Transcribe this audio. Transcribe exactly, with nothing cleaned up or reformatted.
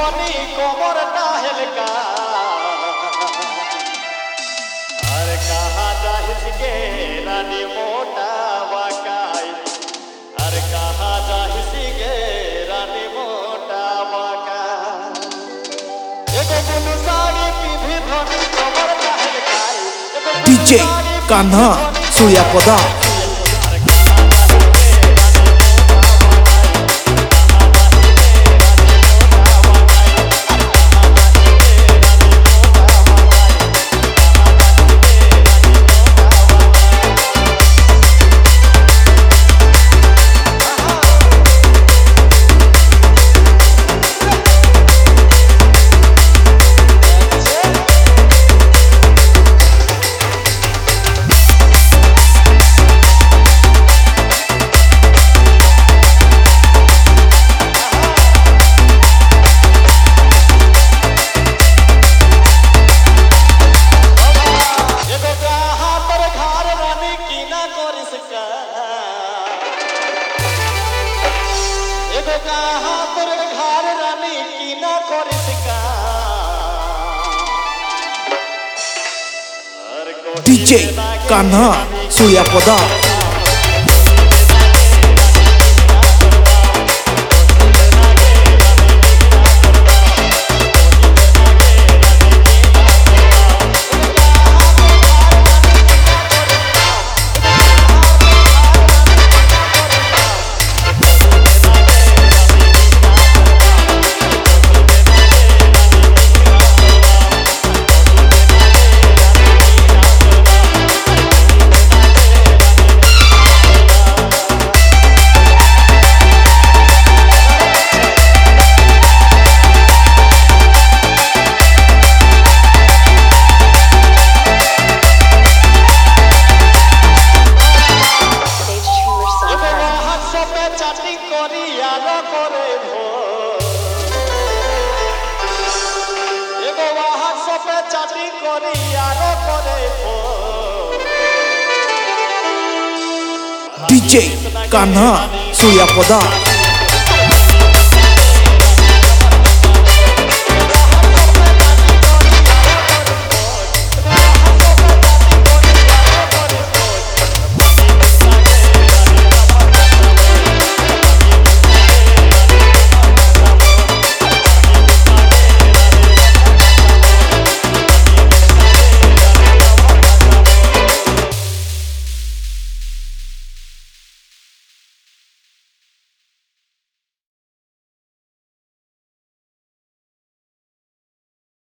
धनी कोमर ना हेलका अरे कहाँ जाहिस के रानी मोटा बाकाई अरे कहाँ जाहिस के रानी मोटा बाका एगो बुनु साड़ी पिंधी धनी कोमर ना हेलकाई DJ Kanha Suryapada DJ Kanha Suryapada DJ Kanha सूर्यापदा।